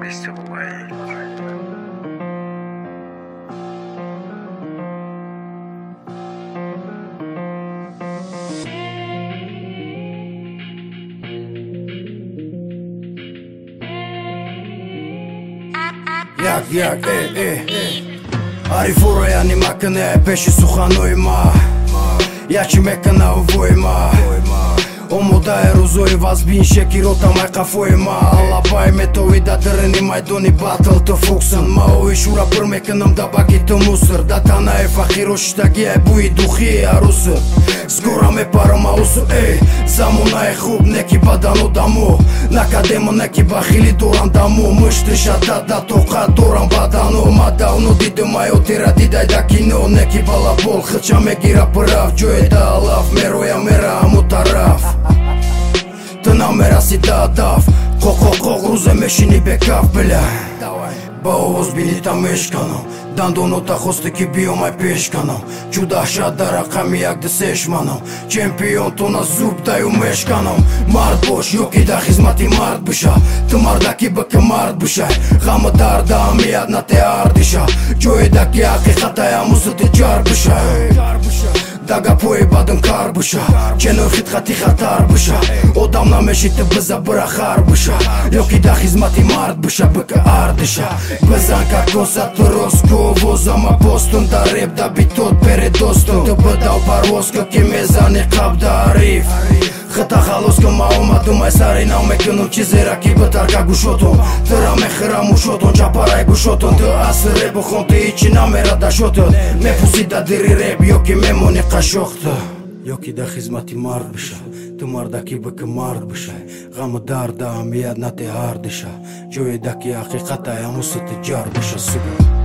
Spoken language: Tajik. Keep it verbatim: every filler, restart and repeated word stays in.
Бестилуай. Jak, jak, e, e, e Arifurojani makine peši suhanojima Ja që me këna u vojma O moda e ruzoj vazbin shekirota maj kafojma Allah baj me to i da dërëni maj do një battle të fuksën Ma o i shura për me kënëm da bakit të musër Da tana e fakiro shtagje e buj duhi e arusë Zgora me parë ma usë e Zamuna e khub neki badano damu Na kademo neki bakhili duran damu Mështri shata da toka duran badano Ma da uno ditë majo tira didaj da kino Neki bala bol khëqa me gira për raf Gjoj da alaf meroja mera mu taraf Të na mera si da daf Kok kok kok ruze me shini bekaf bëla Ba o zbili ta meshkano Dando no ta hoste ki bio maj peshkano Quda shadara kami jak dëseshmano Qempion të na zup da ju meshkano Mard bosh jo ki da khizmati mard bësha Të marda ki bëke mard bësha Ga më darda amijat na te ardisha Gjoj da ki aki khata ja musë të gjar bësha Daga po e badën kar bësha Qenë khit khati khatar bësha O damna me shi të bëza bëra khar bësha Jo ki da khizmati mard bësha bëke ardisha Bëzan ka kosa të rosko Voza ma postën da rep da bitot pere dostën Të bëda u parvos kë ki me zani kap da arif Këta khalos kë ma oma të maj sarina me kënëm qizera ki bëtar ka gushoton Tëra me khëra mu shoton qa para e gushoton Të asë repo khon të i qina me rada shotën Me fusit da diri rep jo ki me moni ka shoktë Jo ki da khizmati mard bësha Të marda ki bëke mard bësha Ga më darda amijat na te hardisha Gjoj da ki akikata ja musë të gjar bësha sëgë